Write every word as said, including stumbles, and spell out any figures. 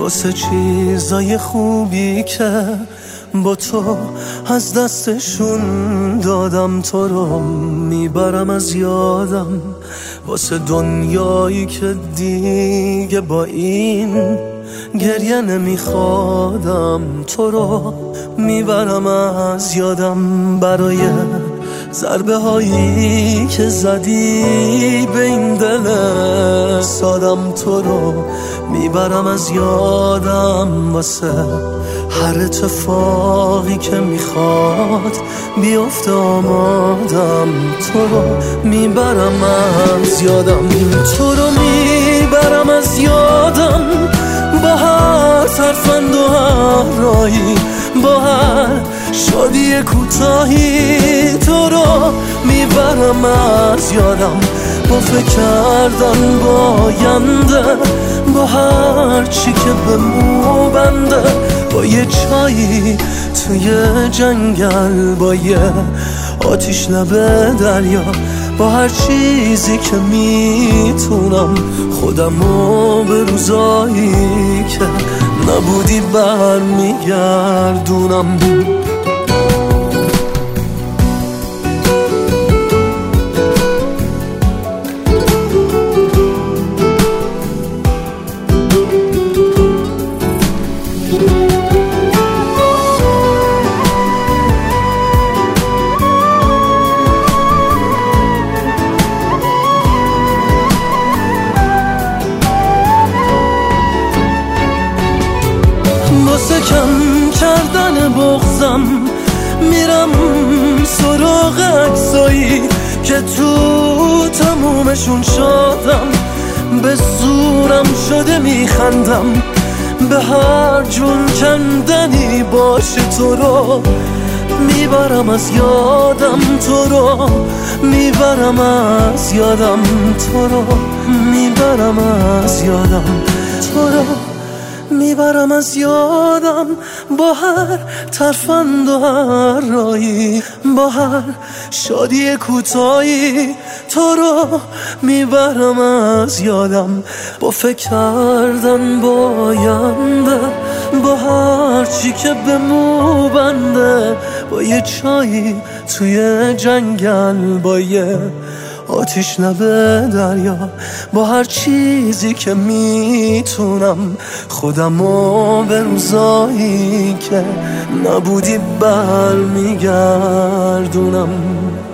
واسه چیزای خوبی که با تو از دستشون دادم. تو رو میبرم از یادم واسه دنیایی که دیگه با این گریه نمیخوادم. تو رو میبرم از یادم برای ضربه هایی که زدی به این دل سادم. تو رو میبرم از یادم واسه هر اتفاقی که میخواد بیفته آمادم. تو رو میبرم از یادم، تو رو میبرم از یادم با هر ترفند و هر رایی، با هر شادی کوتاهی. تو رو میبرم از یادم با فکر کردن با آینده، با هر چی که به مو بنده، با یه چایی توی جنگل، با یه آتیش لبه دریا، با هر چیزی که میتونم خودمو به روزایی که نبودی برمیگردونم. واسه کم کردن بغضم میرم سراغ عکسایی که تو تمومشون شدم. به زورم شده میخندم به هر جون کندنی باشه. تو رو میبرم از یادم، تو رو میبرم از یادم، تو رو میبرم از یادم، تو رو میبرم از یادم با هر ترفند و هر رایی، با هر شادی کوتاهی. تو رو میبرم از یادم با فکر کردن با آینده، با هر چی که به مو بنده، با یه چایی توی جنگل، با یه آتیش لبه دریا، با هر چیزی که میتونم خودمو به روزایی که نبودی برمیگردونم.